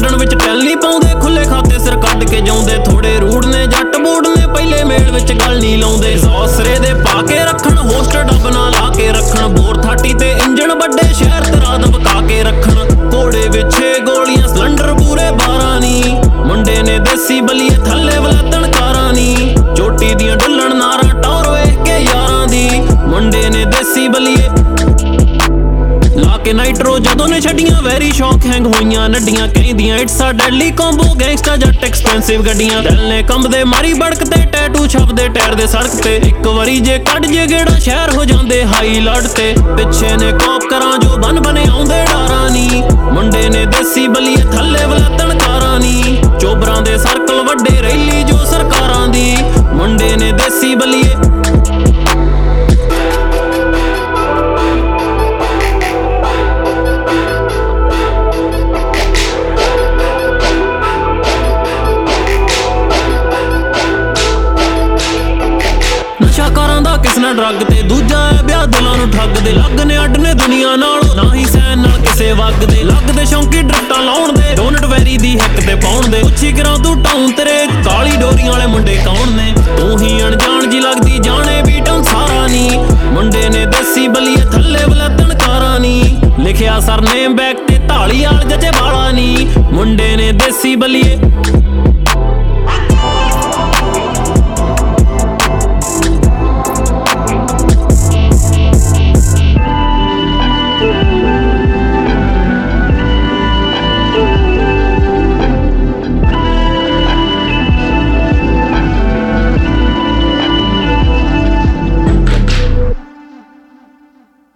ਛੱਡਣ ਵਿੱਚ ਟੈਲ ਨਹੀਂ ਪਾਉਂਦੇ, ਖੁੱਲੇ ਖਾਤੇ ਸਿਰ ਕੱਢ ਕੇ ਜਾਉਂਦੇ। ਥੋੜੇ ਰੂੜ ਨੇ ਜੱਟ ਬੂੜ ਨੇ, ਪਹਿਲੇ ਮੇਲ ਵਿੱਚ ਗੱਲ ਨਹੀਂ ਲਾਉਂਦੇ। ਸੌਸਰੇ ਦੇ ਪਾ ਕੇ ਰੱਖਣ, ਹੋਸਟ ਡੱਬ ਨਾ ਲਾ ਕੇ ਰੱਖਣ। ਬੋਰ 30 ਤੇ ਇੰਜਣ ਵੱਡੇ, ਸ਼ਹਿਰ ਤੇਰਾ ਦਬਕਾ ਕੇ ਰੱਖਣ। ਘੋੜੇ ਵਿੱਚੇ ਗੋਲੀਆਂ, ਸਿਲੰਡਰ ਪੂਰੇ 12 ਨੀ। ਮੁੰਡੇ ਨੇ ਦੇਸੀ ਬਲੀਏ, ਥੱਲੇ ਵਲੱਤਣ ਕਾਰਾਂ ਨੀ। ਚੋਟੀ ਦੀਆਂ ਡੁੱਲਣ ਨਾਰਾਂ, ਟੌਰ ਵੇਖ ਕੇ ਯਾਰਾਂ ਦੀ। ਮੁੰਡੇ ਨੇ ਦੇਸੀ ਬਲੀਏ ਲਾ ਕੇ ਨਾਈਟਰੋ ਜਦੋਂ ਨੇ ਛੱਡੀਆਂ। ਵੈਰੀ ਸ਼ੌਕ ਹੈਂਗ ਹੋਈਆਂ ਨੱਡੀਆਂ, ਕਹਿੰਦੀਆਂ it's a deadly combo. Gangster ਜੱਟ ਐਕਸਪੈਂਸਿਵ ਗੱਡੀਆਂ, ਦਿਲ ਨੇ ਕੰਬਦੇ ਮਾਰੀ ਬੜਕ ਤੇ। ਟੈਟੂ ਛਪਦੇ ਟਾਇਰ ਦੇ ਸੜਕ ਤੇ, ਇੱਕ ਵਾਰੀ ਜੇ ਕੱਢ ਜੇ ਗੇੜਾ ਸ਼ਹਿਰ ਹੋ ਜਾਂਦੇ ਹਾਈ ਲੜ ਤੇ। ਪਿੱਛੇ ਨੇ ਕੋਪ ਕਰਾਂ ਜੋ ਬਨ ਬਨੇ ਆਉਂਦੇ ਡਾਰਾਂ ਨੀ। ਮੁੰਡੇ ਨੇ ਦੇਸੀ ਬਲੀਏ, ਥੱਲੇ ਵਲੱਤਣ ਕਾਰਾਂ ਨੀ। ਚੋਬਰਾਂ ਦੇ ਸਰਕਲ ਵੱਡੇ, ਰੈਲੀ ਜੋ ਸਰਕਾਰਾਂ ਦੀ। ਮੁੰਡੇ ਨੇ ਦੇਸੀ ਬਲੀਏ ਨਸ਼ਾਕਾਰਾਂ ਦਾ ਕਿਸ ਨਾਲ ਡਰੱਗ ਤੇ, ਦੂਜਾ ਹੈ ਵਿਆਹ ਦਿਲਾਂ ਨੂੰ ਠੱਗਦੇ। ਲੱਗ ਨੇ ਅੱਡ ਨੇ ਦੁਨੀਆ ਨਾਲੋਂ, ਨਾ ਹੀ ਸੈਨ ਨਾਲ ਕਿਸੇ ਵਗ ਦੇ। ਲੱਗਦੇ ਸ਼ੌਂਕੀ ਡਰੱਟਾਂ ਲਾਉਣ ਦੇ, ਡੋਨਟ ਵੈਰੀ ਦੀ ਹਿੱਕ ਤੇ ਪਾਉਣ ਦੇ। ਪੁੱਛੀ ਕਰਾਂ ਤੂੰ ਟਾਊਨ ਤੇਰੇ ਕਾਲੀ ਡੋਰੀਆਂ ਵਾਲੇ ਮੁੰਡੇ ਕੌਣ ਨੇ। ਤੂੰ ਹੀ ਅਣਜਾਣ ਜੀ ਲੱਗਦੀ, ਜਾਣੇ ਵੀ ਟਾਊਨ ਸਾਰਾ ਨੀ। ਮੁੰਡੇ ਨੇ ਦੇਸੀ ਬਲੀਏ, ਥੱਲੇ ਵਲੱਤਣ ਕਾਰਾਂ ਨੀ। ਲਿਖਿਆ ਸਰਨੇਮ ਬੈਕ ਤੇ, ਢਾਲੀਵਾਲ ਜੱਜੇ ਵਾਲਾ ਨੀ। ਮੁੰਡੇ ਨੇ ਦੇਸੀ ਬਲੀਏ